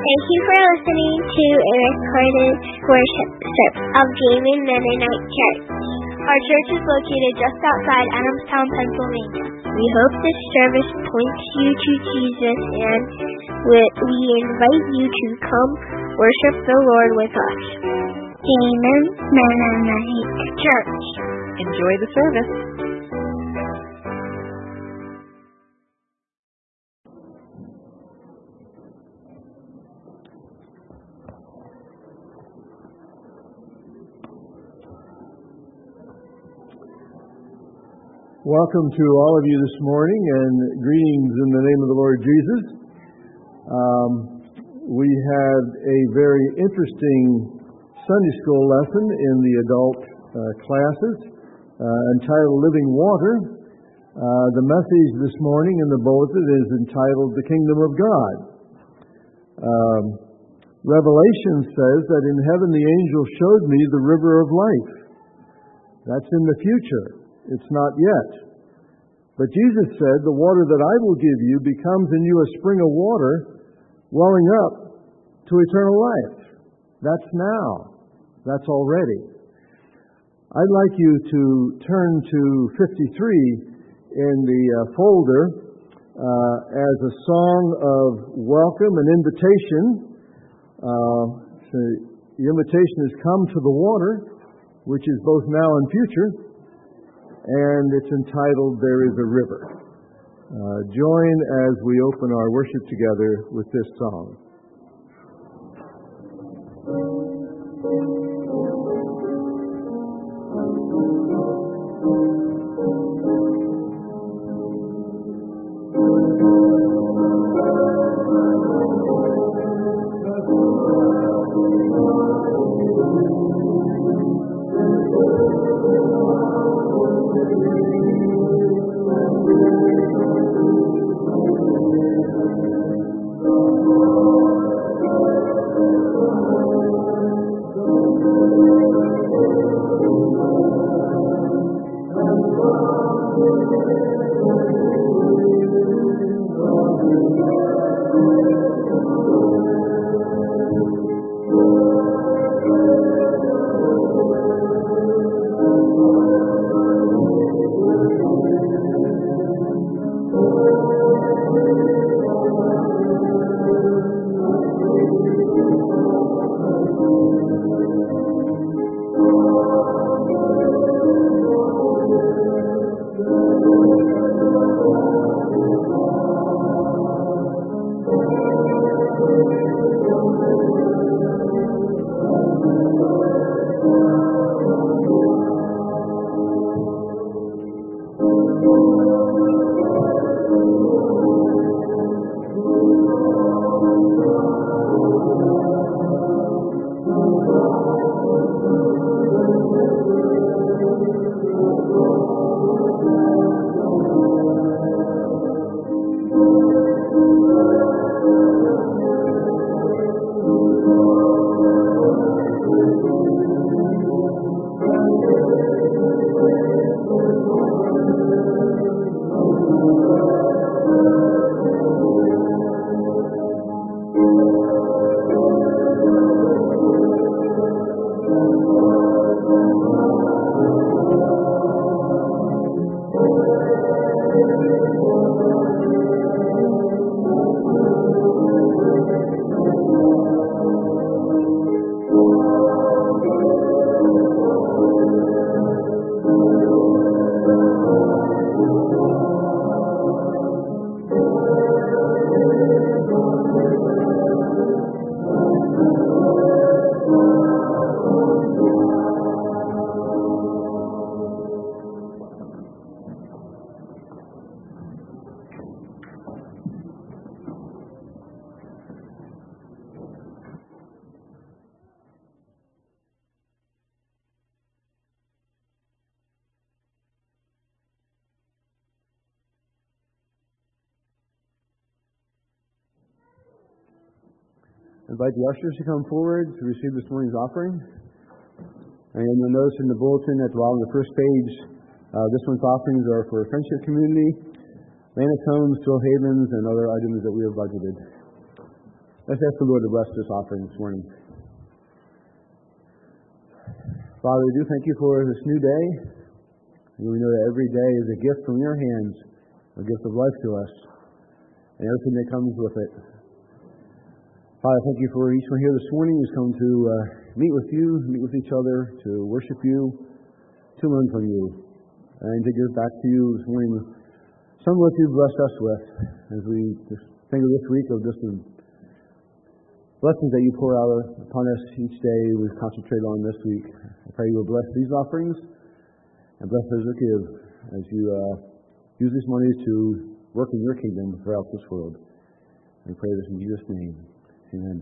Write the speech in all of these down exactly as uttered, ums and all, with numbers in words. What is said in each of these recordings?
Thank you for listening to a recorded worship service of Jamin Mennonite Church. Our church is located just outside Adamstown, Pennsylvania. We hope this service points you to Jesus, and we invite you to come worship the Lord with us. Jamin Mennonite Church. Enjoy the service. Welcome to all of you this morning, and greetings in the name of the Lord Jesus. Um, we had a very interesting Sunday school lesson in the adult uh, classes uh, entitled Living Water. Uh, the message this morning in the bulletin is entitled The Kingdom of God. Um, Revelation says that in heaven the angel showed me the river of life. That's in the future. It's not yet. But Jesus said, the water that I will give you becomes in you a spring of water welling up to eternal life. That's now. That's already. I'd like you to turn to fifty-three in the uh, folder uh, as a song of welcome and invitation. Uh, so the invitation has come to the water, which is both now and future. And it's entitled, There is a River. Uh, join as we open our worship together with this song. I invite the ushers to come forward to receive this morning's offering. And you'll notice in the bulletin at the bottom of the first page, uh, this month's offerings are for Friendship Community, Atlantic Homes, Phil Havens, and other items that we have budgeted. Let's ask the Lord to bless this offering this morning. Father, we do thank you for this new day. And we know that every day is a gift from your hands, a gift of life to us, and everything that comes with it. Father, thank you for each one here this morning who's come to uh, meet with you, meet with each other, to worship you, to learn from you, and to give back to you this morning some of what you've blessed us with as we just think of this week of just the blessings that you pour out upon us each day we concentrate on this week. I pray you will bless these offerings and bless those that give as you uh, use these monies to work in your kingdom throughout this world. I pray this in Jesus' name. Amen.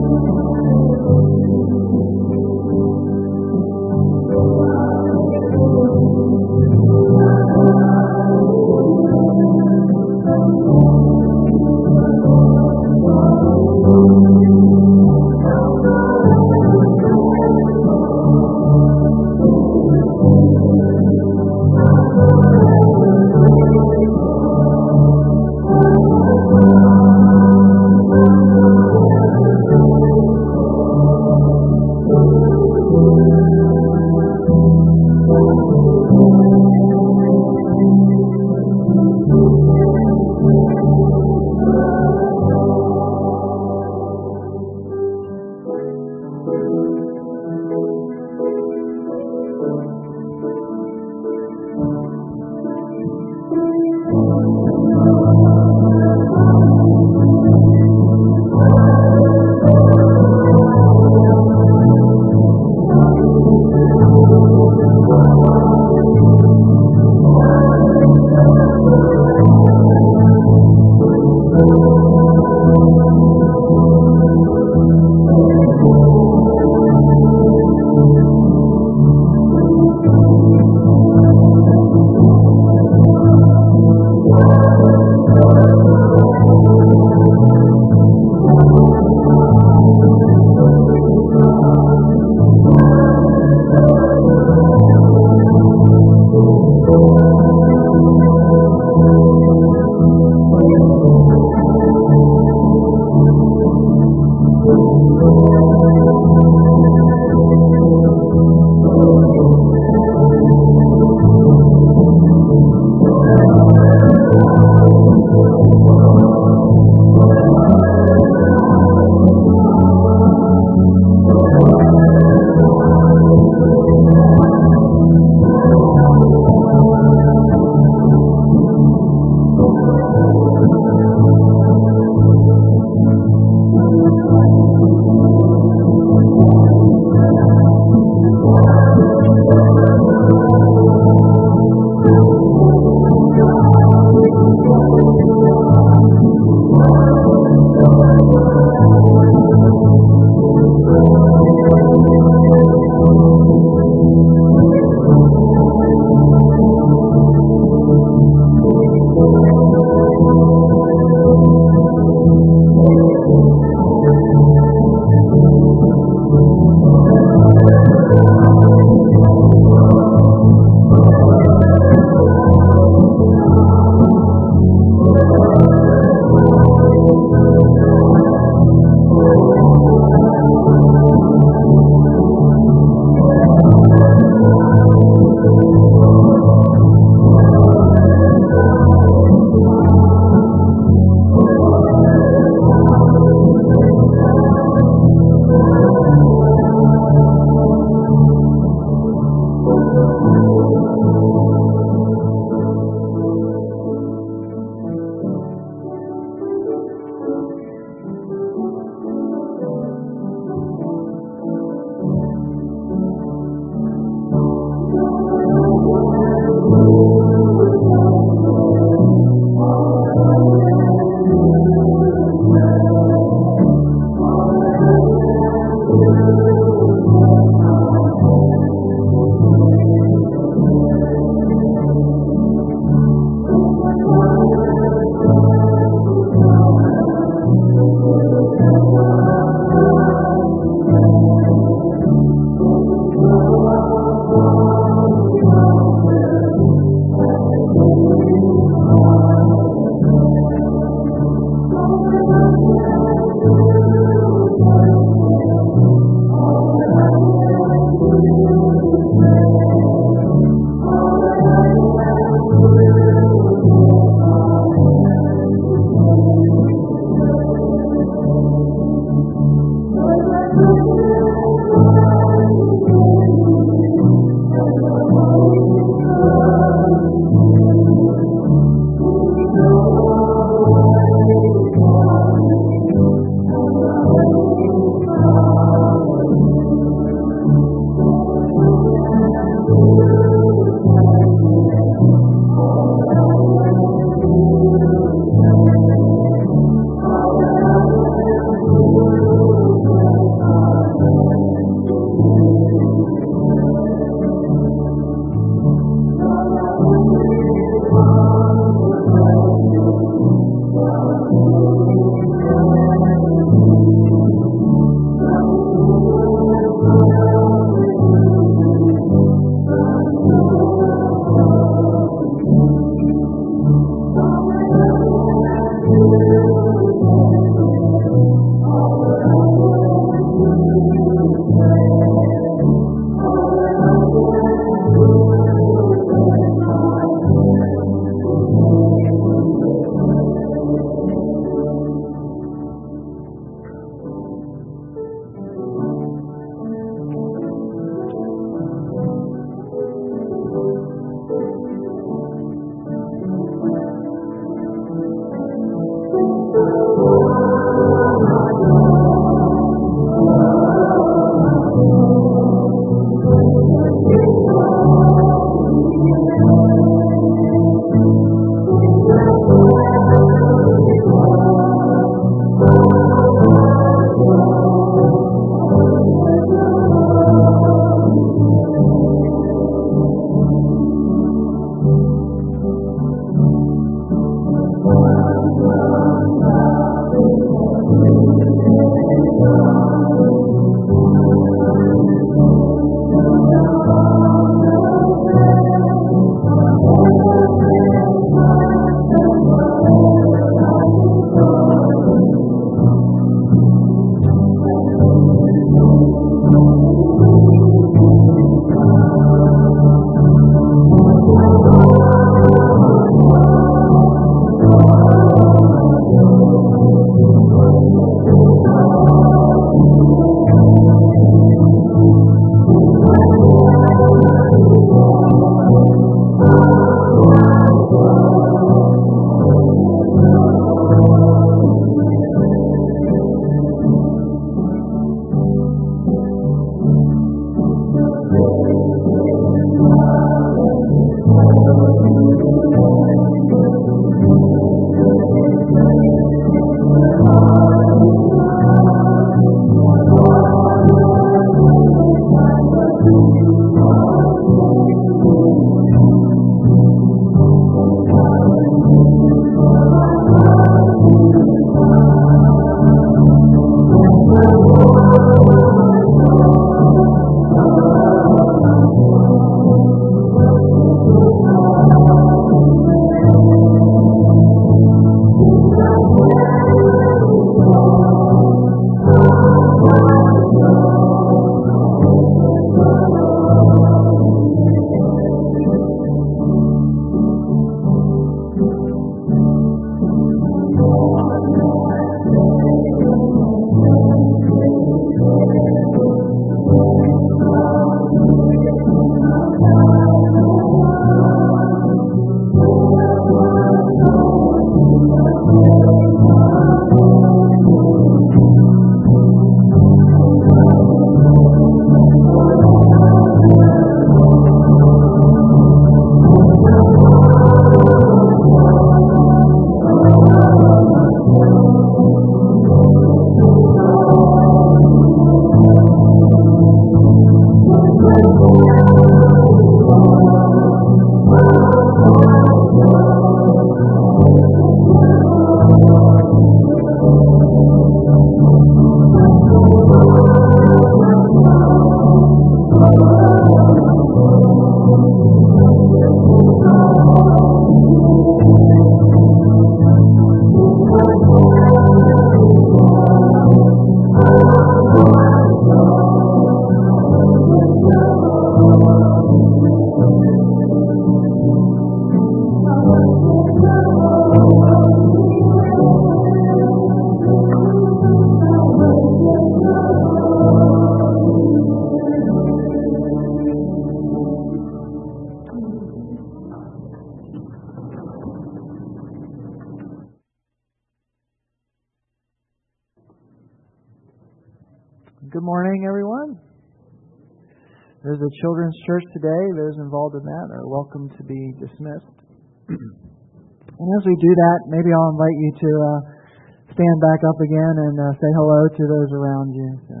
Good morning, everyone. There's a children's church today. Those involved in that are welcome to be dismissed. And as we do that, maybe I'll invite you to uh, stand back up again and uh, say hello to those around you. So.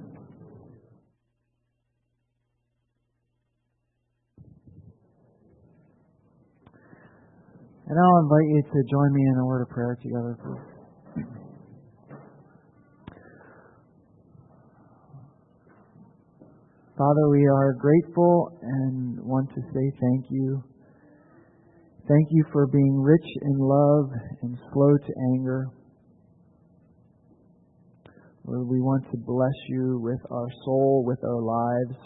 And I'll invite you to join me in a word of prayer together, please. Father, we are grateful and want to say thank you. Thank you for being rich in love and slow to anger. Lord, we want to bless you with our soul, with our lives.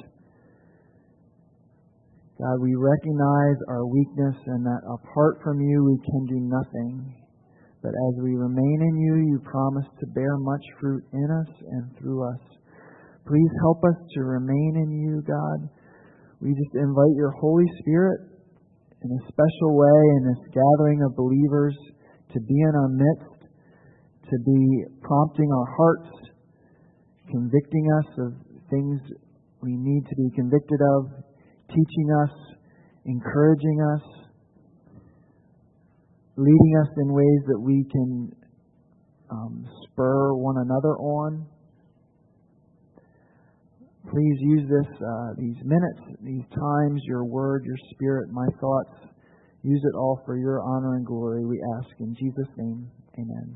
God, we recognize our weakness and that apart from you we can do nothing. But as we remain in you, you promise to bear much fruit in us and through us. Please help us to remain in you, God. We just invite your Holy Spirit in a special way in this gathering of believers to be in our midst, to be prompting our hearts, convicting us of things we need to be convicted of, teaching us, encouraging us, leading us in ways that we can um, spur one another on. Please use this, uh, these minutes, these times, your word, your spirit, my thoughts. Use it all for your honor and glory, we ask in Jesus' name. Amen.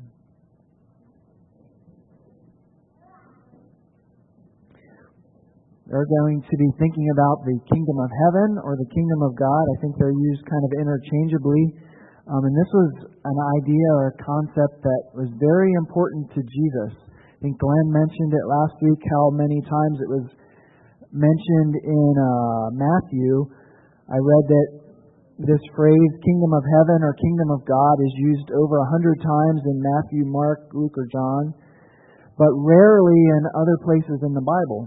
They're going to be thinking about the kingdom of heaven or the kingdom of God. I think they're used kind of interchangeably. Um, and this was an idea or a concept that was very important to Jesus. I think Glenn mentioned it last week, how many times it was mentioned in uh, Matthew. I read that this phrase, kingdom of heaven or kingdom of God, is used over a hundred times in Matthew, Mark, Luke, or John, but rarely in other places in the Bible.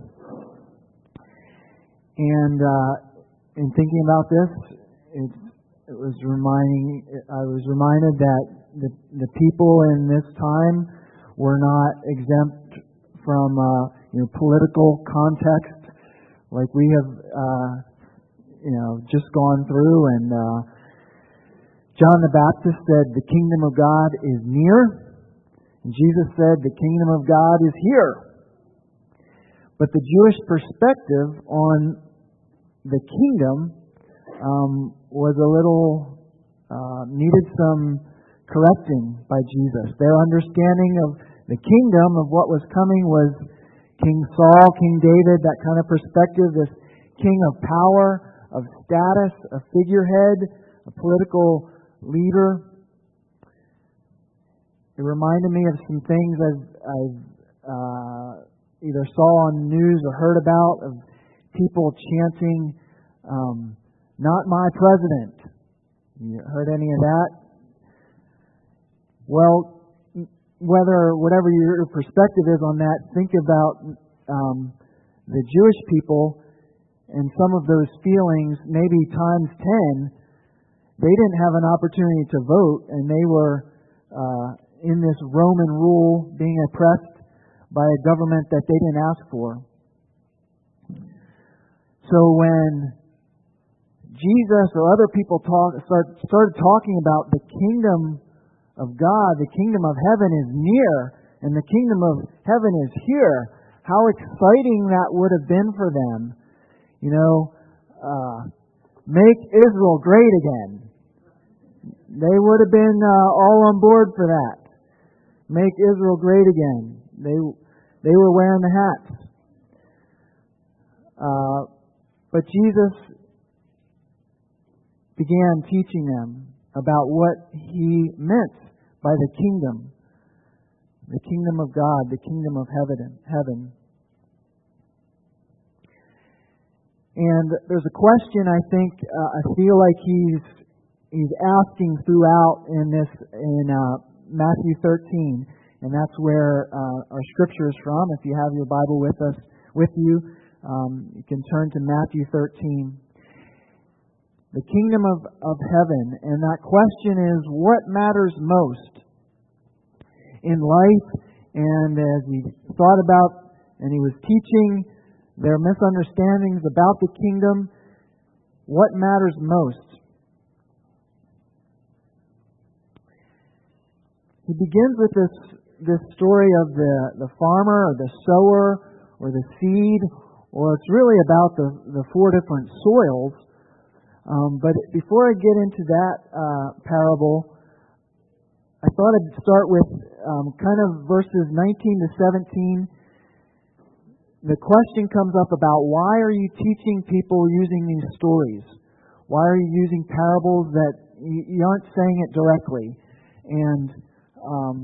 And uh, in thinking about this, it, it was reminding. I was reminded that the the people in this time were not exempt from uh, you know political context, like we have uh, you know just gone through. And uh, John the Baptist said, "The kingdom of God is near," and Jesus said, "The kingdom of God is here." But the Jewish perspective on the kingdom um, was a little uh, needed some correcting by Jesus. Their understanding of the kingdom, of what was coming, was King Saul, King David, that kind of perspective, this king of power, of status, a figurehead, a political leader. It reminded me of some things I've, I've uh, either saw on the news or heard about, of people chanting, um, "Not my president." You heard any of that? Well, whether whatever your perspective is on that, think about um, the Jewish people and some of those feelings, maybe times ten. They didn't have an opportunity to vote, and they were uh, in this Roman rule, being oppressed by a government that they didn't ask for. So when Jesus or other people talk, start, started talking about the kingdom of God, the kingdom of heaven is near, and the kingdom of heaven is here, how exciting that would have been for them. You know, uh, make Israel great again. They would have been uh, all on board for that. Make Israel great again. They they were wearing the hats. Uh, But Jesus began teaching them about what He meant by the kingdom, the kingdom of God, the kingdom of heaven. And there's a question I think uh, I feel like He's He's asking throughout in this in uh, Matthew thirteen, and that's where uh, our scripture is from. If you have your Bible with us with you. Um, you can turn to Matthew thirteen. The kingdom of, of heaven. And that question is, what matters most in life? And as he thought about and he was teaching their misunderstandings about the kingdom. What matters most? He begins with this this story of the, the farmer or the sower or the seed, or it's really about the, the four different soils. Um, but before I get into that uh, parable, I thought I'd start with um, kind of verses nineteen to seventeen. The question comes up about why are you teaching people using these stories? Why are you using parables that you, you aren't saying it directly? And, um,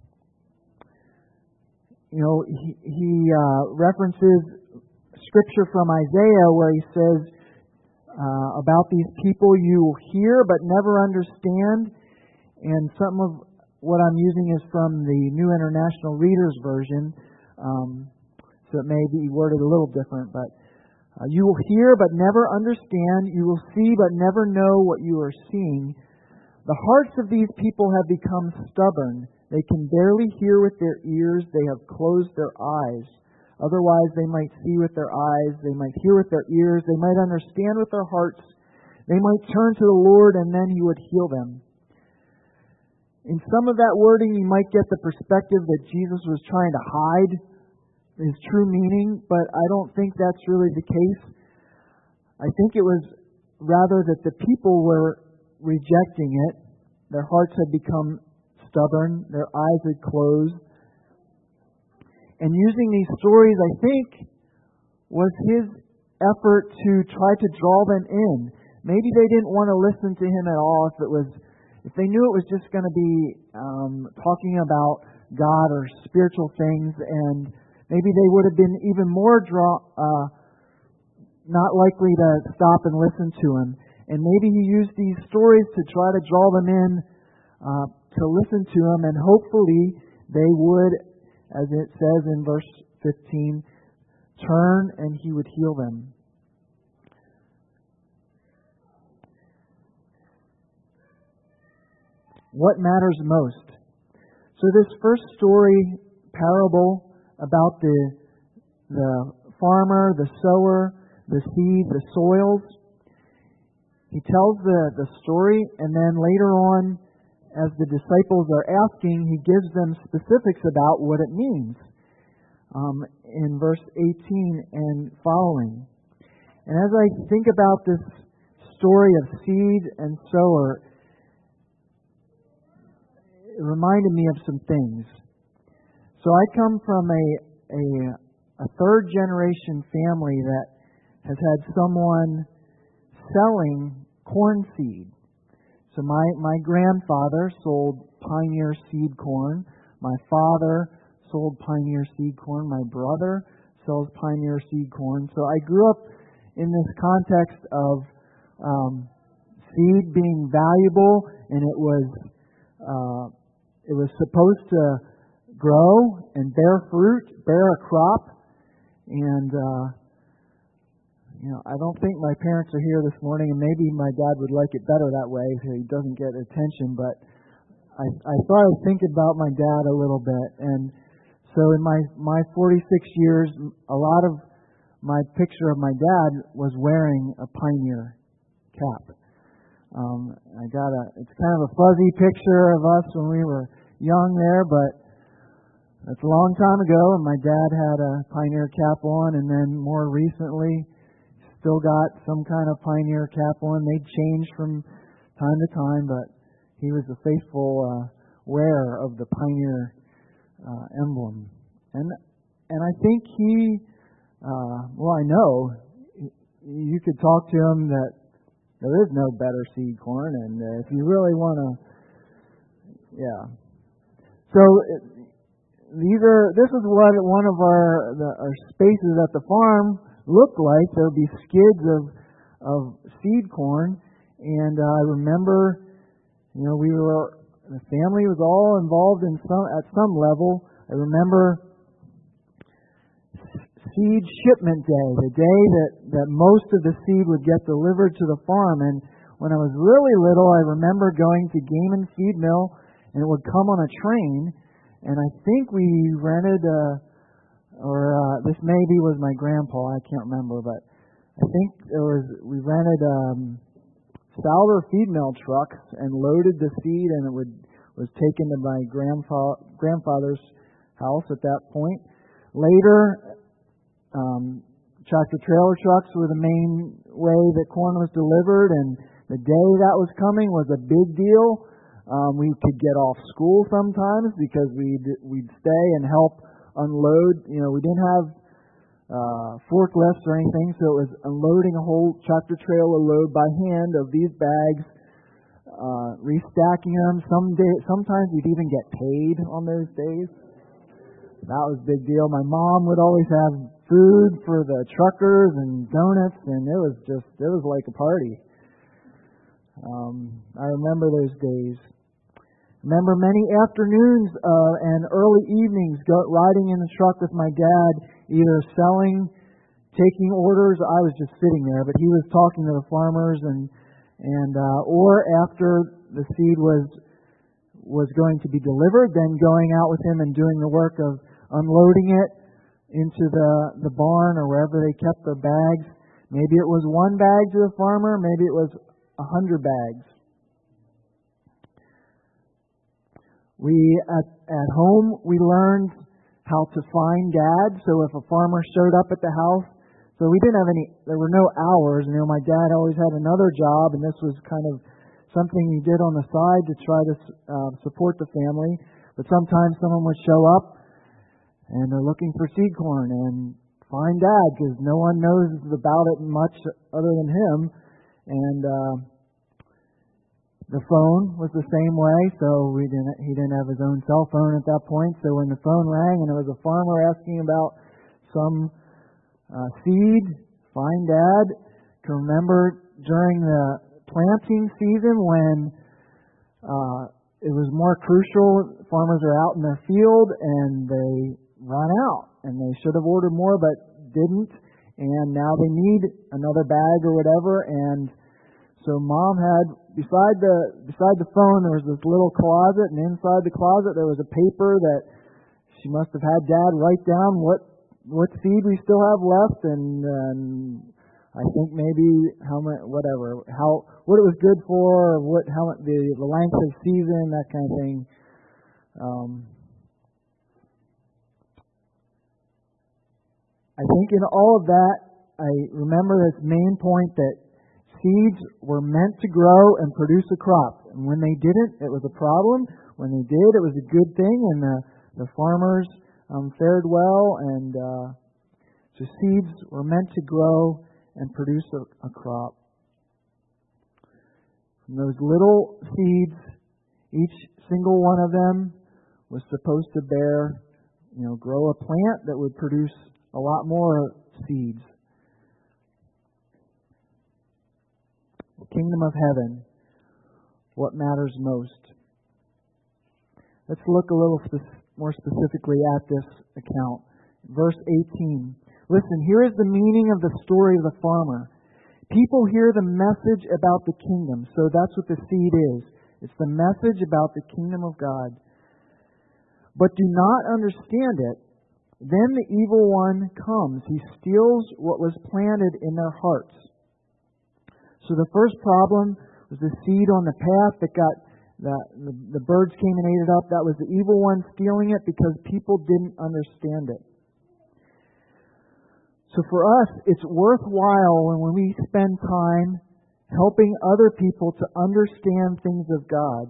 you know, he, he uh, references scripture from Isaiah where he says uh, about these people you will hear but never understand. And some of what I'm using is from the New International Reader's Version. Um, so it may be worded a little different, but uh, you will hear but never understand. You will see but never know what you are seeing. The hearts of these people have become stubborn. They can barely hear with their ears. They have closed their eyes. Otherwise, they might see with their eyes. They might hear with their ears. They might understand with their hearts. They might turn to the Lord, and then He would heal them. In some of that wording, you might get the perspective that Jesus was trying to hide His true meaning, but I don't think that's really the case. I think it was rather that the people were rejecting it. Their hearts had become stubborn. Their eyes had closed. And using these stories, I think, was His effort to try to draw them in. Maybe they didn't want to listen to Him at all if it was If they knew it was just going to be um, talking about God or spiritual things, and maybe they would have been even more draw, uh, not likely to stop and listen to Him. And maybe He used these stories to try to draw them in uh, to listen to Him, and hopefully they would, as it says in verse fifteen, turn and He would heal them. What matters most? So this first story, parable about the the farmer, the sower, the seed, the soils. He tells the, the story, and then later on, as the disciples are asking, He gives them specifics about what it means um, in verse eighteen and following. And as I think about this story of seed and sower, it reminded me of some things. So I come from a, a a third generation family that has had someone selling corn seed. So my, my grandfather sold Pioneer seed corn. My father sold Pioneer seed corn. My brother sells Pioneer seed corn. So I grew up in this context of um, seed being valuable, and it was uh, It was supposed to grow and bear fruit, bear a crop. And, uh, you know, I don't think my parents are here this morning, and maybe my dad would like it better that way so he doesn't get attention. But I, I thought I'd think about my dad a little bit. And so in my, my forty-six years, a lot of my picture of my dad was wearing a Pioneer cap. Um, I got a, it's kind of a fuzzy picture of us when we were young there, but that's a long time ago, and my dad had a Pioneer cap on, and then more recently, still got some kind of Pioneer cap on. They changed from time to time, but he was a faithful uh, wearer of the Pioneer uh, emblem. And and I think he, uh, well, I know, you could talk to him that there is no better seed corn, and uh, if you really want to, yeah. So these are. This is what one of our the, our spaces at the farm looked like. There would be skids of of seed corn, and uh, I remember, you know, we were the family was all involved in some at some level. I remember seed shipment day, the day that, that most of the seed would get delivered to the farm. And when I was really little, I remember going to Gaiman Feed Mill, and it would come on a train. And I think we rented a, or uh, this maybe was my grandpa, I can't remember, but I think it was, we rented um, Fowler feed mill trucks and loaded the seed, and it would was taken to my grandfa- grandfather's house at that point. Later, um, tractor trailer trucks were the main way that corn was delivered, and the day that was coming was a big deal. Um, we could get off school sometimes because we'd we'd stay and help unload. You know, we didn't have uh, forklifts or anything, so it was unloading a whole tractor trailer load by hand of these bags, uh, restacking them. Some day, sometimes we'd even get paid on those days. That was a big deal. My mom would always have food for the truckers and donuts, and it was just, it was like a party. Um, I remember those days. Remember many afternoons uh, and early evenings go, riding in the truck with my dad, either selling, taking orders. I was just sitting there, but he was talking to the farmers, and and uh, or after the seed was was going to be delivered, then going out with him and doing the work of unloading it into the the barn or wherever they kept their bags. Maybe it was one bag to the farmer, maybe it was a hundred bags. We, at, at home, we learned how to find Dad. So if a farmer showed up at the house, so we didn't have any, there were no hours. You know, my dad always had another job, and this was kind of something he did on the side to try to uh, support the family. But sometimes someone would show up, and they're looking for seed corn, and find Dad, because no one knows about it much other than him. And uh, the phone was the same way, so we didn't. He didn't have his own cell phone at that point. So when the phone rang and it was a farmer asking about some uh, seed, find Dad. Can remember during the planting season when uh, it was more crucial. Farmers are out in their field and they run out, and they should have ordered more but didn't, and now they need another bag or whatever. And so Mom had, beside the beside the phone, there was this little closet, and inside the closet there was a paper that she must have had Dad write down what what seed we still have left, and, and I think maybe how much, whatever, how what it was good for, or what how the the length of season, that kind of thing. Um, I think in all of that, I remember this main point that seeds were meant to grow and produce a crop. And when they didn't, it was a problem. When they did, it was a good thing, and the, the farmers um, fared well. And uh, so seeds were meant to grow and produce a, a crop. From those little seeds, each single one of them was supposed to bear, you know, grow a plant that would produce a lot more seeds. The kingdom of heaven, what matters most. Let's look a little spe- more specifically at this account. Verse eighteen. Listen, here is the meaning of the story of the farmer. People hear the message about the kingdom, so that's what the seed is. It's the message about the kingdom of God. But do not understand it. Then the evil one comes. He steals what was planted in their hearts. So the first problem was the seed on the path that got, the, the, the birds came and ate it up. That was the evil one stealing it because people didn't understand it. So for us, it's worthwhile when, when we spend time helping other people to understand things of God.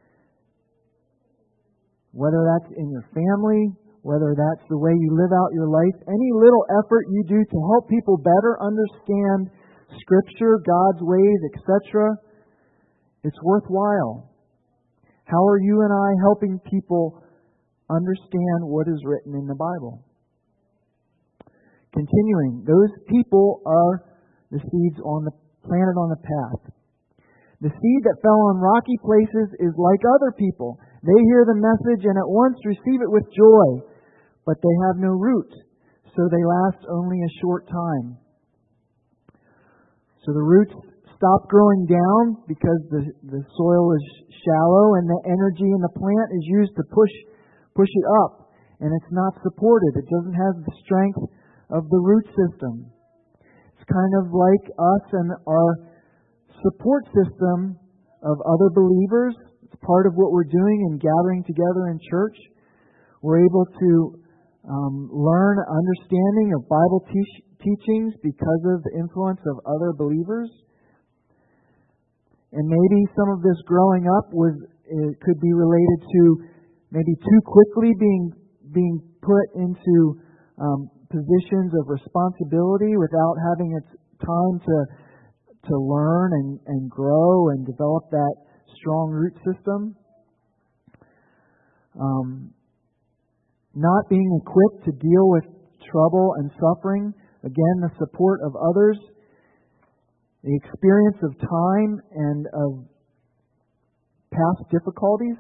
Whether that's in your family, whether that's the way you live out your life, any little effort you do to help people better understand Scripture, God's ways, et cetera, it's worthwhile. How are you and I helping people understand what is written in the Bible? Continuing, those people are the seeds on the planted on the path. The seed that fell on rocky places is like other people. They hear the message and at once receive it with joy, but they have no root, so they last only a short time. So the roots stop growing down because the, the soil is shallow, and the energy in the plant is used to push push it up. and it's not supported. It doesn't have the strength of the root system. It's kind of like us and our support system of other believers. It's part of what we're doing in gathering together in church. We're able to um, learn understanding of Bible te- teachings because of the influence of other believers. And maybe some of this growing up was it could be related to maybe too quickly being being put into um, positions of responsibility without having its time to to learn and, and grow and develop that strong root system. Um, not being equipped to deal with trouble and suffering. Again, the support of others. The experience of time and of past difficulties.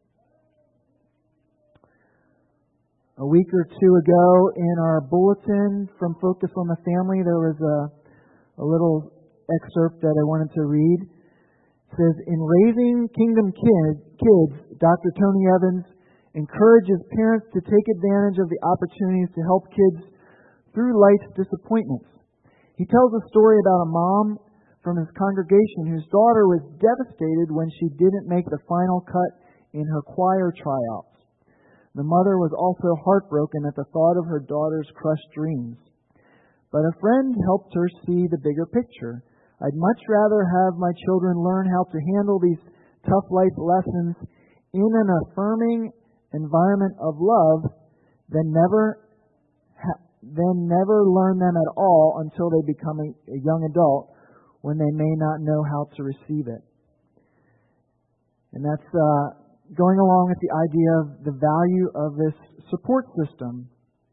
A week or two ago in our bulletin from Focus on the Family, there was a, a little excerpt that I wanted to read. It says, in Raising Kingdom Kid, Kids, Doctor Tony Evans encourages parents to take advantage of the opportunities to help kids through life's disappointments. He tells a story about a mom from his congregation whose daughter was devastated when she didn't make the final cut in her choir tryouts. The mother was also heartbroken at the thought of her daughter's crushed dreams. But a friend helped her see the bigger picture. I'd much rather have my children learn how to handle these tough life lessons in an affirming environment of love than never ha- than never learn them at all until they become a, a young adult, when they may not know how to receive it. And that's uh, going along with the idea of the value of this support system.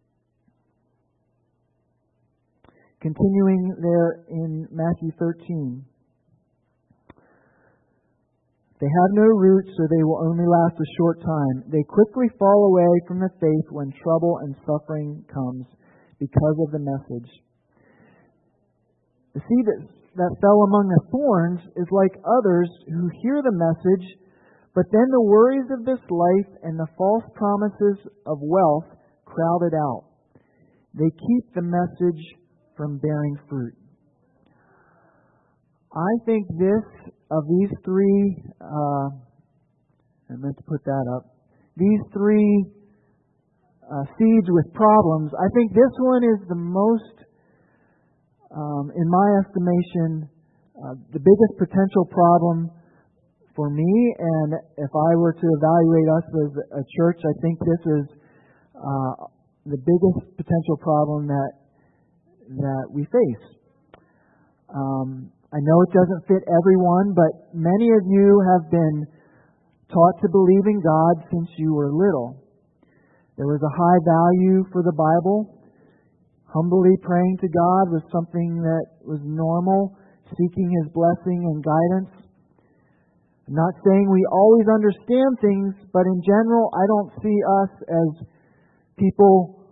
Continuing there in Matthew thirteen. They have no roots, so they will only last a short time. They quickly fall away from the faith when trouble and suffering comes because of the message. The seed that, that fell among the thorns is like others who hear the message, but then the worries of this life and the false promises of wealth crowd it out. They keep the message from bearing fruit. I think this, of these three, uh, I meant to put that up, these three uh, seeds with problems, I think this one is the most, um, in my estimation, uh, the biggest potential problem for me. And if I were to evaluate us as a church, I think this is uh, the biggest potential problem that that we face. Um, I know it doesn't fit everyone, but many of you have been taught to believe in God since you were little. There was a high value for the Bible. Humbly praying to God was something that was normal, seeking His blessing and guidance. I'm not saying we always understand things, but in general, I don't see us as people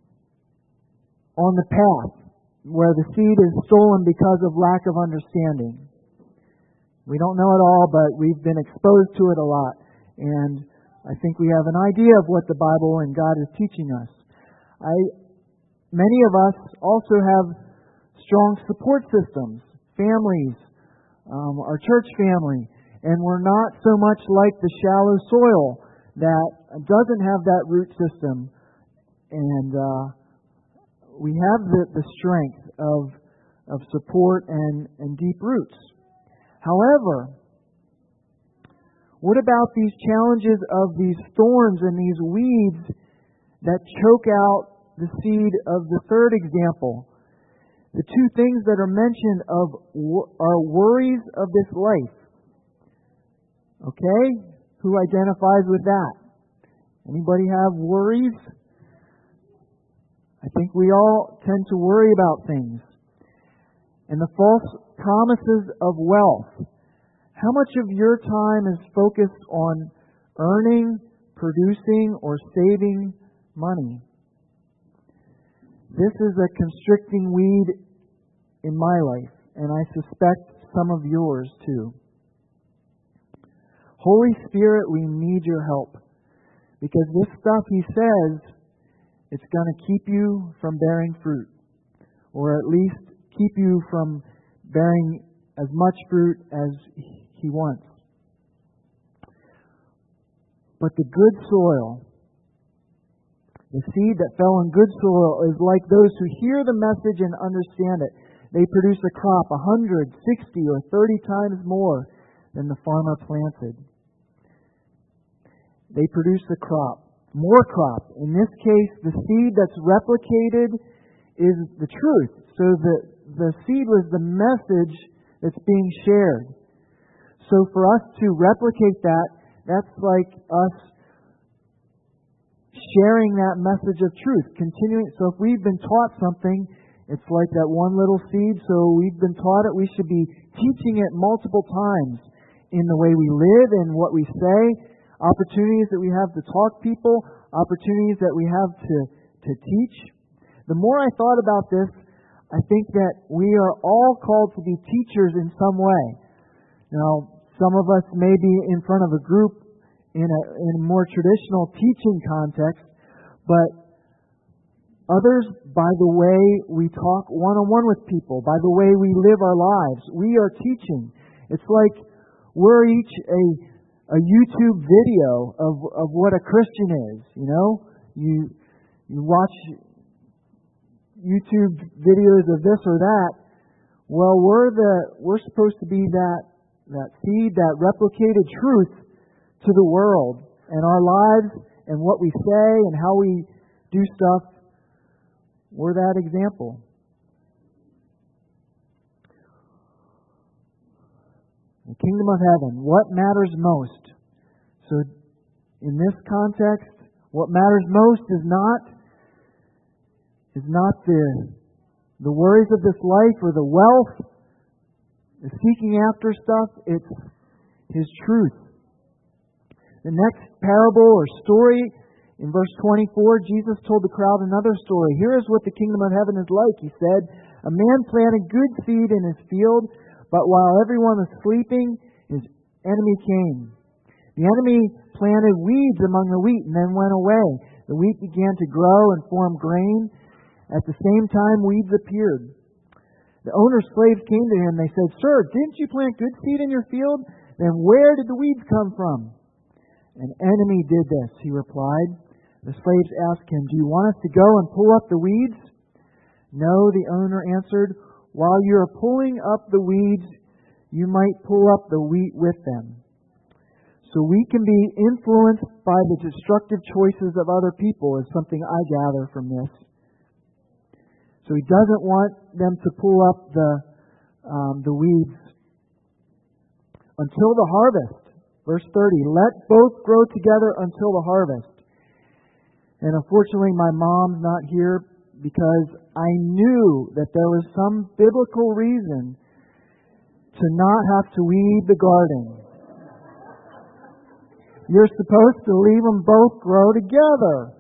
on the path where the seed is stolen because of lack of understanding. We don't know it all, but we've been exposed to it a lot. And I think we have an idea of what the Bible and God is teaching us. I, many of us also have strong support systems, families, um, our church family, and we're not so much like the shallow soil that doesn't have that root system. And uh, we have the, the strength of of support and, and deep roots. However, what about these challenges of these thorns and these weeds that choke out the seed of the third example? The two things that are mentioned of are worries of this life. Okay? Who identifies with that? Anybody have worries? I think we all tend to worry about things. And the false promises of wealth. How much of your time is focused on earning, producing, or saving money? This is a constricting weed in my life, and I suspect some of yours too. Holy Spirit, we need your help. Because this stuff, He says, it's going to keep you from bearing fruit, or at least keep you from bearing as much fruit as He wants. But the good soil, the seed that fell in good soil, is like those who hear the message and understand it. They produce a crop a hundred, sixty, or thirty times more than the farmer planted. They produce a crop, more crop. In this case, the seed that's replicated is the truth. So the, the seed was the message that's being shared. So for us to replicate that, that's like us sharing that message of truth. Continuing. So if we've been taught something, it's like that one little seed. So we've been taught it. We should be teaching it multiple times in the way we live and what we say, opportunities that we have to talk people, opportunities that we have to, to teach. The more I thought about this, I think that we are all called to be teachers in some way. Now, some of us may be in front of a group in a, in a more traditional teaching context, but others, by the way we talk one-on-one with people, by the way we live our lives, we are teaching. It's like we're each a a YouTube video of of what a Christian is. You know, you you watch YouTube videos of this or that. Well, we're the we're supposed to be that that seed, that replicated truth to the world and our lives and what we say and how we do stuff. We're that example. The kingdom of heaven, what matters most? So, in this context, what matters most is not is not the the worries of this life or the wealth, the seeking after stuff. It's His truth. The next parable or story, in verse twenty-four, Jesus told the crowd another story. Here is what the kingdom of heaven is like. He said, a man planted good seed in his field, but while everyone was sleeping, his enemy came. The enemy planted weeds among the wheat and then went away. The wheat began to grow and form grain. At the same time, weeds appeared. The owner's slaves came to him. They said, Sir, didn't you plant good seed in your field? Then where did the weeds come from? An enemy did this, he replied. The slaves asked him, Do you want us to go and pull up the weeds? No, the owner answered. While you are pulling up the weeds, you might pull up the wheat with them. So we can be influenced by the destructive choices of other people is something I gather from this. So He doesn't want them to pull up the um, the weeds until the harvest. Verse thirty, let both grow together until the harvest. And unfortunately, my mom's not here because I knew that there was some biblical reason to not have to weed the garden. You're supposed to leave them both grow together.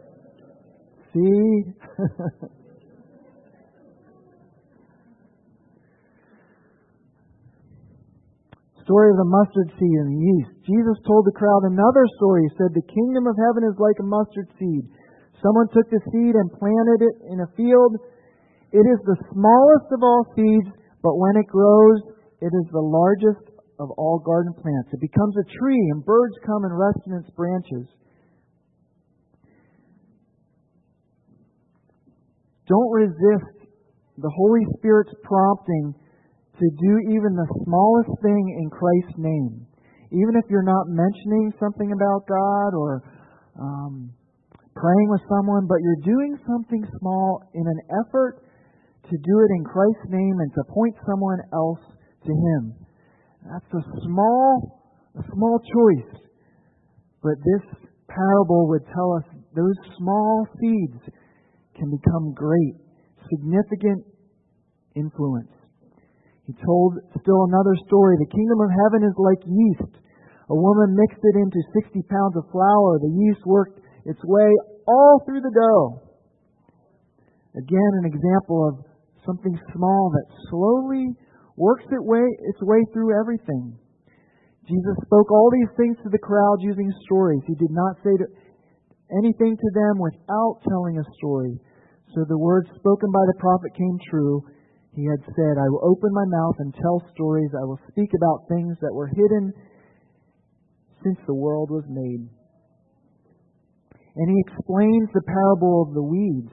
See? Story of the mustard seed and the yeast. Jesus told the crowd another story. He said, the kingdom of heaven is like a mustard seed. Someone took the seed and planted it in a field. It is the smallest of all seeds, but when it grows, it is the largest of all garden plants. It becomes a tree, and birds come and rest in its branches. Don't resist the Holy Spirit's prompting to do even the smallest thing in Christ's name. Even if you're not mentioning something about God or um, praying with someone, but you're doing something small in an effort to do it in Christ's name and to point someone else to Him. That's a small, a small choice. But this parable would tell us those small seeds can become great, significant influence. He told still another story. The kingdom of heaven is like yeast. A woman mixed it into sixty pounds of flour. The yeast worked its way all through the dough. Again, an example of something small that slowly works its way, its way through everything. Jesus spoke all these things to the crowd using stories. He did not say to anything to them without telling a story. So the words spoken by the prophet came true. He had said, I will open my mouth and tell stories. I will speak about things that were hidden since the world was made. And he explains the parable of the weeds.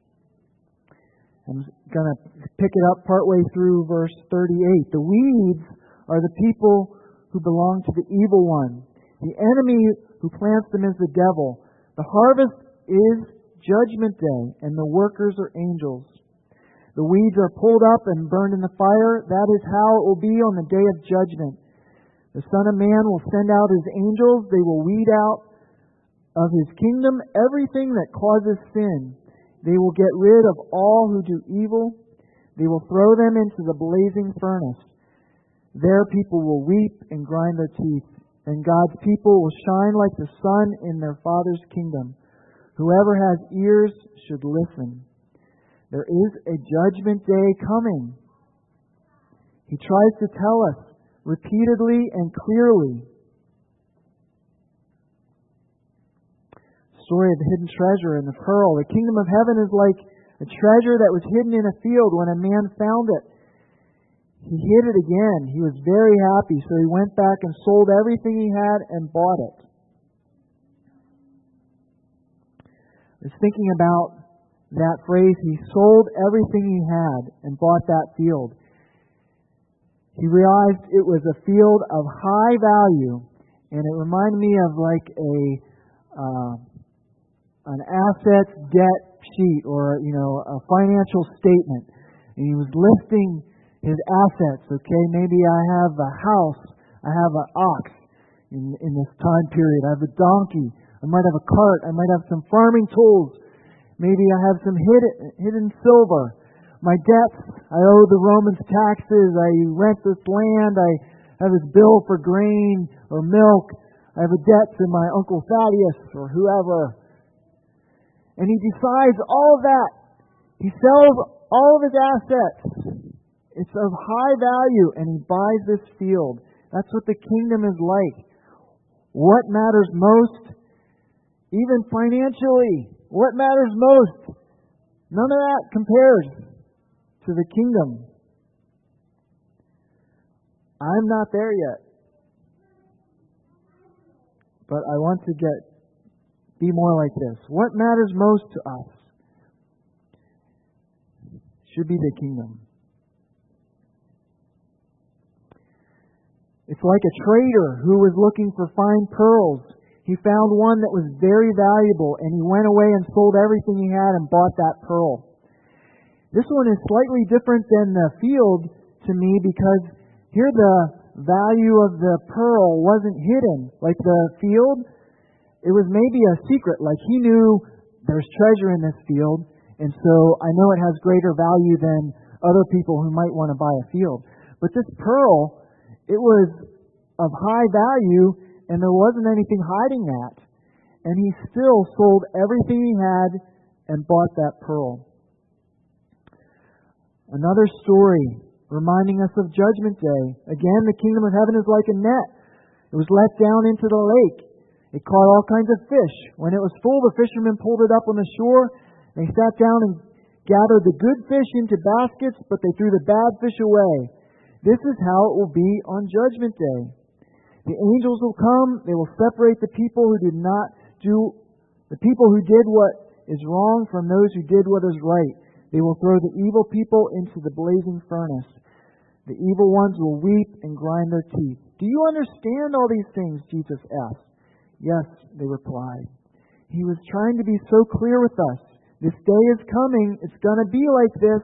I'm going to pick it up partway through verse thirty-eight. The weeds are the people who belong to the evil one. The enemy who plants them is the devil. The harvest is judgment day, and the workers are angels. The weeds are pulled up and burned in the fire. That is how it will be on the day of judgment. The Son of Man will send out His angels. They will weed out of His kingdom everything that causes sin. They will get rid of all who do evil. They will throw them into the blazing furnace. There people will weep and grind their teeth. And God's people will shine like the sun in their Father's kingdom. Whoever has ears should listen. There is a judgment day coming. He tries to tell us repeatedly and clearly. Story of the hidden treasure and the pearl. The kingdom of heaven is like a treasure that was hidden in a field. When a man found it, he hid it again. He was very happy, so he went back and sold everything he had and bought it. I was thinking about that phrase, he sold everything he had and bought that field. He realized it was a field of high value, and it reminded me of like a uh, an assets debt sheet, or you know, a financial statement. And he was listing his assets. Okay, maybe I have a house, I have an ox in in this time period. I have a donkey. I might have a cart. I might have some farming tools. Maybe I have some hidden, hidden silver. My debts, I owe the Romans taxes. I rent this land. I have this bill for grain or milk. I have a debt to my Uncle Thaddeus or whoever. And he decides all of that. He sells all of his assets. It's of high value, and he buys this field. That's what the kingdom is like. What matters most? Even financially, what matters most? None of that compares to the kingdom. I'm not there yet. But I want to get be more like this. What matters most to us should be the kingdom. It's like a trader who was looking for fine pearls. He found one that was very valuable, and he went away and sold everything he had and bought that pearl. This one is slightly different than the field to me, because here the value of the pearl wasn't hidden. Like the field, it was maybe a secret. Like he knew there's treasure in this field, and so I know it has greater value than other people who might want to buy a field. But this pearl, it was of high value, and there wasn't anything hiding that. And he still sold everything he had and bought that pearl. Another story reminding us of Judgment Day. Again, the kingdom of heaven is like a net. It was let down into the lake. It caught all kinds of fish. When it was full, the fishermen pulled it up on the shore. They sat down and gathered the good fish into baskets, but they threw the bad fish away. This is how it will be on Judgment Day. The angels will come. They will separate the people who did not do, the people who did what is wrong from those who did what is right. They will throw the evil people into the blazing furnace. The evil ones will weep and grind their teeth. Do you understand all these things? Jesus asked. Yes, they replied. He was trying to be so clear with us. This day is coming. It's going to be like this.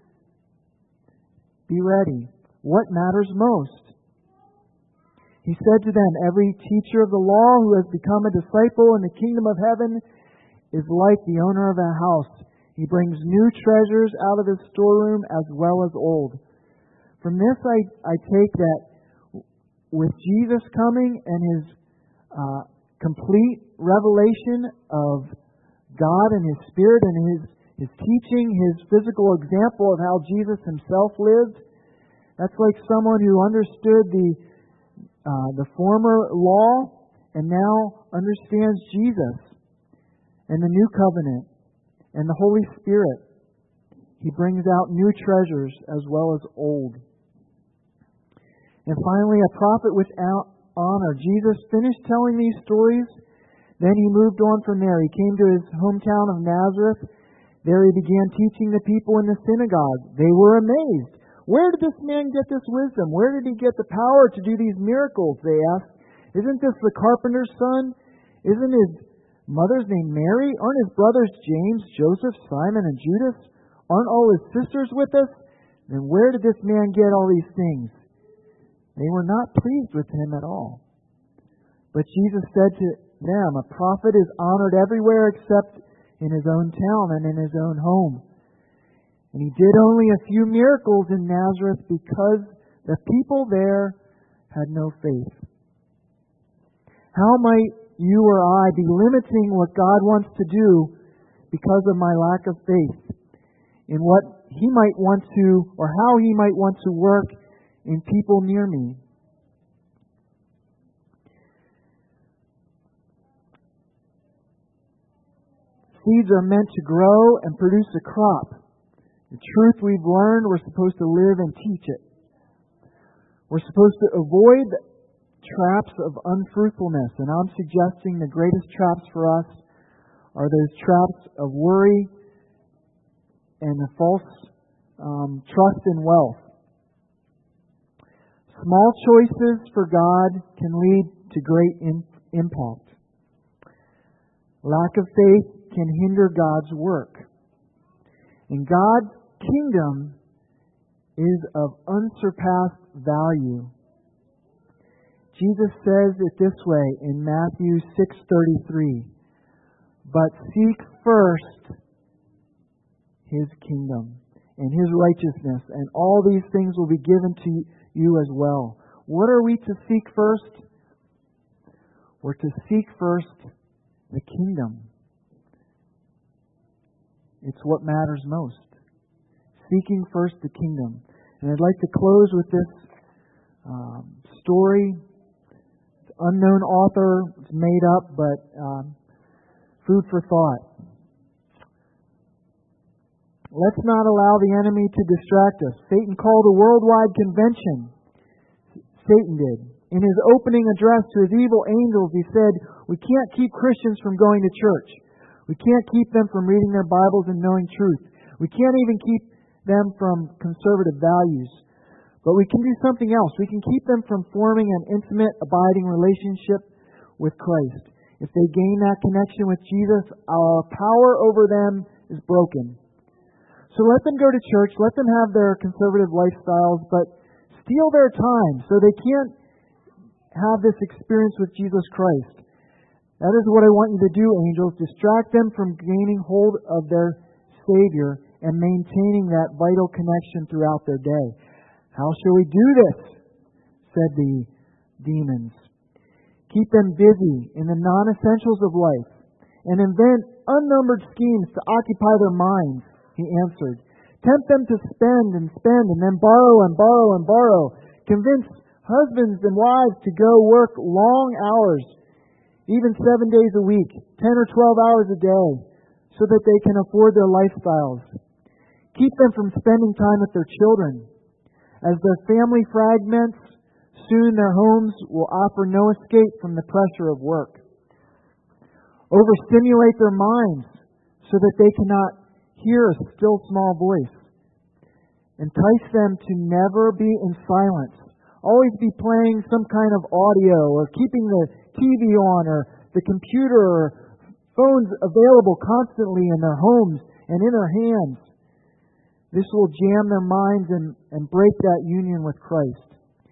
Be ready. What matters most? He said to them, every teacher of the law who has become a disciple in the kingdom of heaven is like the owner of a house. He brings new treasures out of his storeroom as well as old. From this I, I take that with Jesus coming and His uh, complete revelation of God and His Spirit and His, His teaching, His physical example of how Jesus Himself lived, that's like someone who understood the Uh, the former law and now understands Jesus. and the new covenant and the Holy Spirit. He brings out new treasures as well as old. And finally, a prophet without honor. Jesus finished telling these stories. Then he moved on from there. He came to his hometown of Nazareth. There he began teaching the people in the synagogue. They were amazed. Where did this man get this wisdom? Where did he get the power to do these miracles? They asked. Isn't this the carpenter's son? Isn't his mother's name Mary? Aren't his brothers James, Joseph, Simon, and Judas? Aren't all his sisters with us? Then where did this man get all these things? They were not pleased with him at all. But Jesus said to them, a prophet is honored everywhere except in his own town and in his own home. And he did only a few miracles in Nazareth because the people there had no faith. How might you or I be limiting what God wants to do because of my lack of faith in what He might want to, or how He might want to work in people near me? Seeds are meant to grow and produce a crop. The truth we've learned, we're supposed to live and teach it. We're supposed to avoid traps of unfruitfulness, and I'm suggesting the greatest traps for us are those traps of worry and a false um, trust in wealth. Small choices for God can lead to great in, impact. Lack of faith can hinder God's work. And God's kingdom is of unsurpassed value. Jesus says it this way in Matthew six thirty-three, but seek first His kingdom and His righteousness, and all these things will be given to you as well. What are we to seek first? We're to seek first the kingdom. It's what matters most. Seeking first the kingdom. And I'd like to close with this um, story. It's unknown author. It's made up, but um, food for thought. Let's not allow the enemy to distract us. Satan called a worldwide convention. Satan did. In his opening address to his evil angels, he said, we can't keep Christians from going to church. We can't keep them from reading their Bibles and knowing truth. We can't even keep them from conservative values. But we can do something else. We can keep them from forming an intimate, abiding relationship with Christ. If they gain that connection with Jesus, our power over them is broken. So let them go to church, let them have their conservative lifestyles, but steal their time so they can't have this experience with Jesus Christ. That is what I want you to do, angels. Distract them from gaining hold of their Savior and maintaining that vital connection throughout their day. How shall we do this? Said the demons. Keep them busy in the non-essentials of life and invent unnumbered schemes to occupy their minds, he answered. Tempt them to spend and spend and then borrow and borrow and borrow. Convince husbands and wives to go work long hours, even seven days a week, ten or twelve hours a day, so that they can afford their lifestyles. Keep them from spending time with their children. As their family fragments, soon their homes will offer no escape from the pressure of work. Overstimulate their minds so that they cannot hear a still small voice. Entice them to never be in silence. Always be playing some kind of audio or keeping the T V on or the computer or phones available constantly in their homes and in their hands. This will jam their minds and, and break that union with Christ.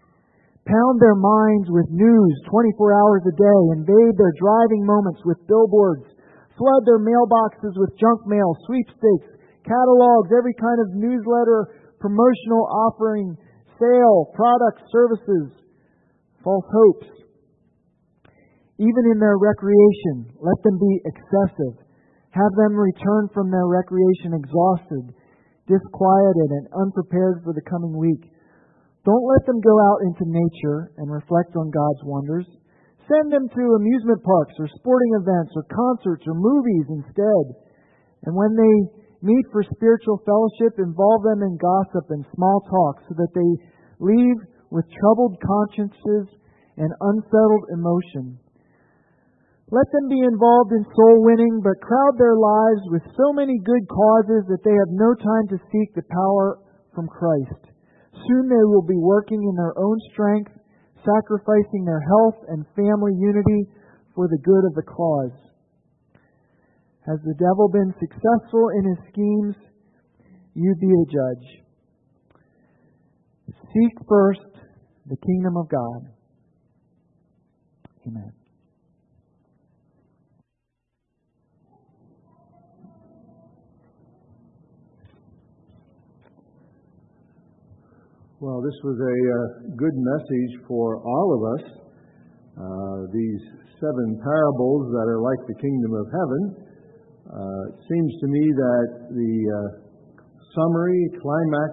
Pound their minds with news twenty-four hours a day. Invade their driving moments with billboards. Flood their mailboxes with junk mail, sweepstakes, catalogs, every kind of newsletter, promotional offering, sale, products, services, false hopes. Even in their recreation, let them be excessive. Have them return from their recreation exhausted, disquieted, and unprepared for the coming week. Don't let them go out into nature and reflect on God's wonders. Send them to amusement parks or sporting events or concerts or movies instead. And when they meet for spiritual fellowship, involve them in gossip and small talk so that they leave with troubled consciences and unsettled emotion. Let them be involved in soul winning, but crowd their lives with so many good causes that they have no time to seek the power from Christ. Soon they will be working in their own strength, sacrificing their health and family unity for the good of the cause. Has the devil been successful in his schemes? You be the judge. Seek first the kingdom of God. Amen. Well, this was a uh, good message for all of us. Uh, these seven parables that are like the kingdom of heaven. Uh, it seems to me that the uh, summary, climax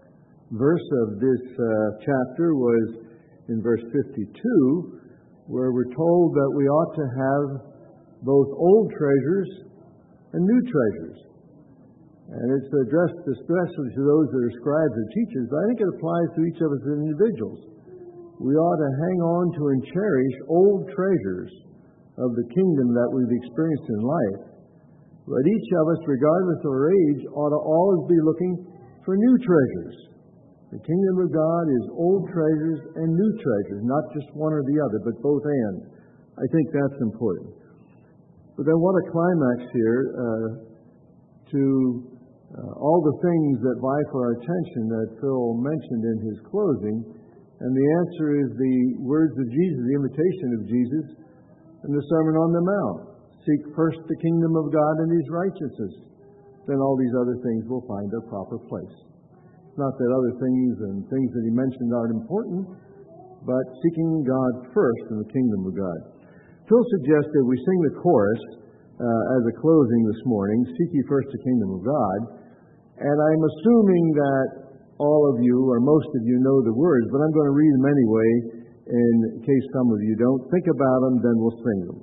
verse of this uh, chapter was in verse fifty-two, where we're told that we ought to have both old treasures and new treasures. And it's addressed especially to those that are scribes and teachers, but I think it applies to each of us as individuals. We ought to hang on to and cherish old treasures of the kingdom that we've experienced in life. But each of us, regardless of our age, ought to always be looking for new treasures. The kingdom of God is old treasures and new treasures, not just one or the other, but both and. I think that's important. But then what a climax here uh, to uh, all the things that vie for our attention that Phil mentioned in his closing. And the answer is the words of Jesus, the invitation of Jesus in the Sermon on the Mount. Seek first the kingdom of God and His righteousness. Then all these other things will find their proper place. Not that other things and things that he mentioned aren't important, but seeking God first in the kingdom of God. Phil suggested we sing the chorus uh, as a closing this morning, Seek ye first the kingdom of God. And I'm assuming that all of you, or most of you, know the words, but I'm going to read them anyway in case some of you don't. Think about them, then we'll sing them.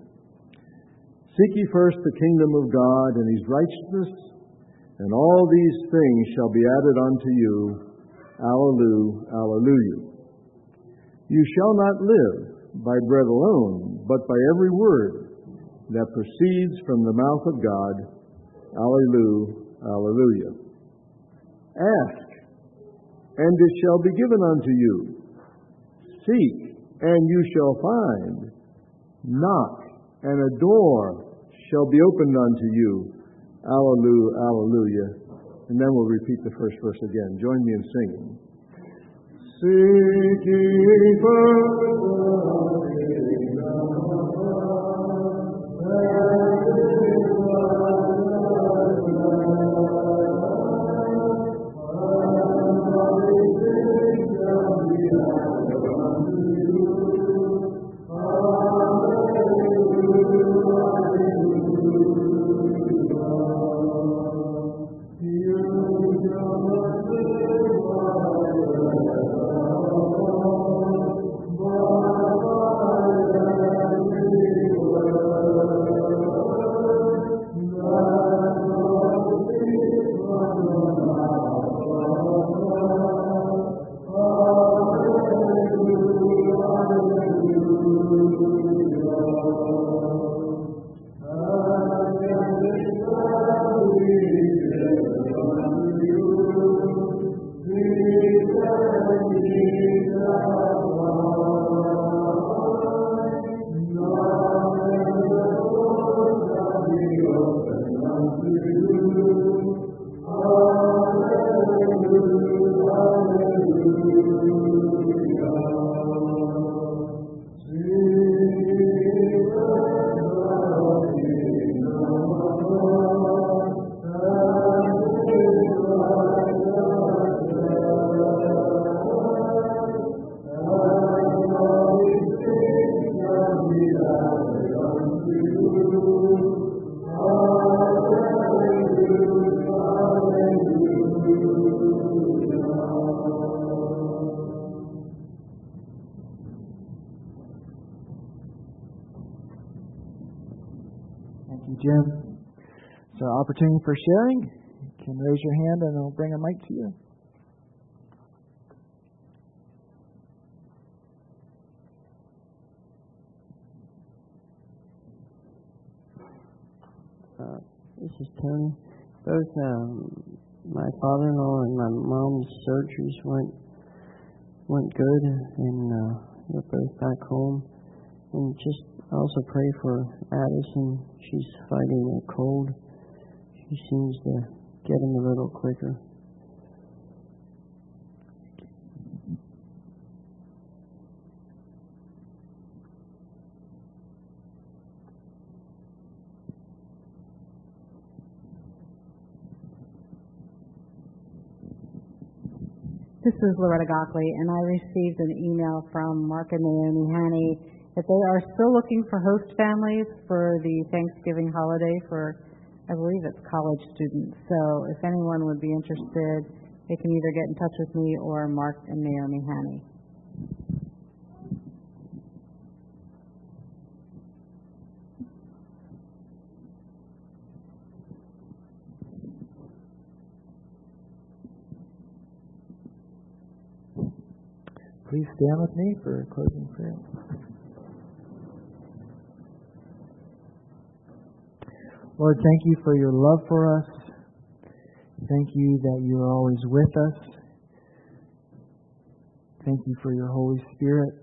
Seek ye first the kingdom of God and His righteousness, and all these things shall be added unto you. Alleluia, alleluia. You shall not live by bread alone, but by every word that proceeds from the mouth of God. Alleluia, alleluia. Ask, and it shall be given unto you. Seek, and you shall find. Knock, and a door shall be opened unto you. Alleluia, alleluia. And then we'll repeat the first verse again. Join me in singing. Seek ye first the kingdom of God. you, Jim. So, opportunity for sharing. You can raise your hand and I'll bring a mic to you. Uh, this is Tony. Both um, my father-in-law and my mom's surgeries went went good, and uh, they're both back home. And just also pray for Addison. She's fighting a cold. She seems to get him a little quicker. This is Loretta Gockley, and I received an email from Mark and Naomi Haney that they are still looking for host families for the Thanksgiving holiday for, I believe it's college students. So if anyone would be interested, they can either get in touch with me or Mark and Naomi Haney. Please stand with me for a closing prayer. Lord, thank you for your love for us. Thank you that you are always with us. Thank you for your Holy Spirit.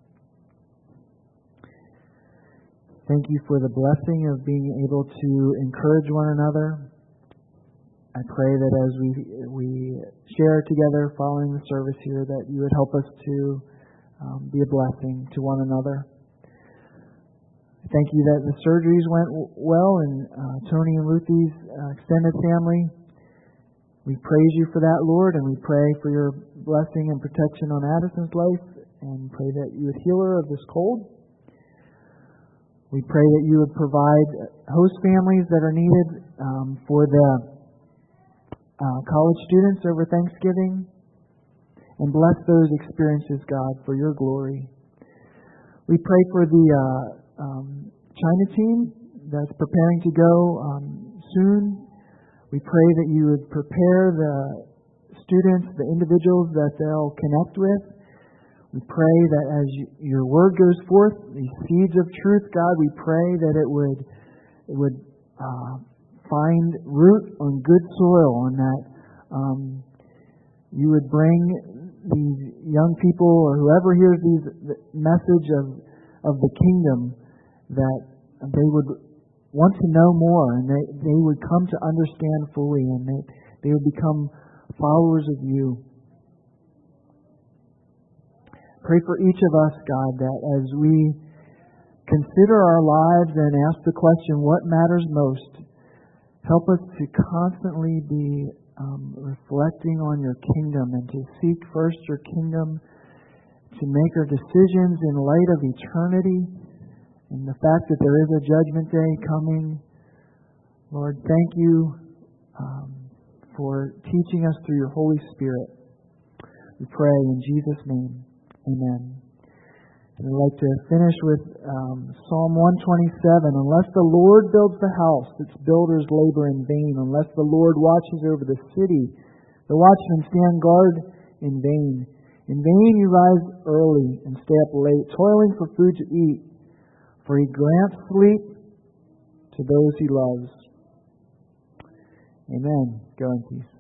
Thank you for the blessing of being able to encourage one another. I pray that as we we share together following the service here, that you would help us to um, be a blessing to one another. Thank you that the surgeries went well, and uh, Tony and Ruthie's uh, extended family. We praise you for that, Lord, and we pray for your blessing and protection on Addison's life, and pray that you would heal her of this cold. We pray that you would provide host families that are needed um, for the Uh, college students over Thanksgiving, and bless those experiences, God, for your glory. We pray for the uh, um, China team that's preparing to go um, soon. We pray that you would prepare the students, the individuals that they'll connect with. We pray that as you, your word goes forth, these seeds of truth, God, we pray that it would it would uh, find root on good soil, and that um, you would bring these young people or whoever hears these the message of of the kingdom, that they would want to know more, and they, they would come to understand fully, and they, they would become followers of you. Pray for each of us, God, that as we consider our lives and ask the question, what matters most? Help us to constantly be um, reflecting on your kingdom, and to seek first your kingdom, to make our decisions in light of eternity and the fact that there is a judgment day coming. Lord, thank you um, for teaching us through your Holy Spirit. We pray in Jesus' name. Amen. And I'd like to finish with um, Psalm one twenty-seven. Unless the Lord builds the house, its builders labor in vain. Unless the Lord watches over the city, the watchmen stand guard in vain. In vain you rise early and stay up late, toiling for food to eat, for he grants sleep to those he loves. Amen. Go in peace.